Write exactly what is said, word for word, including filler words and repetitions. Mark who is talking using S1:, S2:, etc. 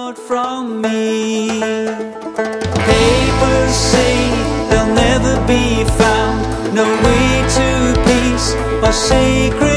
S1: out from me. Papers say they'll never be found, no way to peace or sacred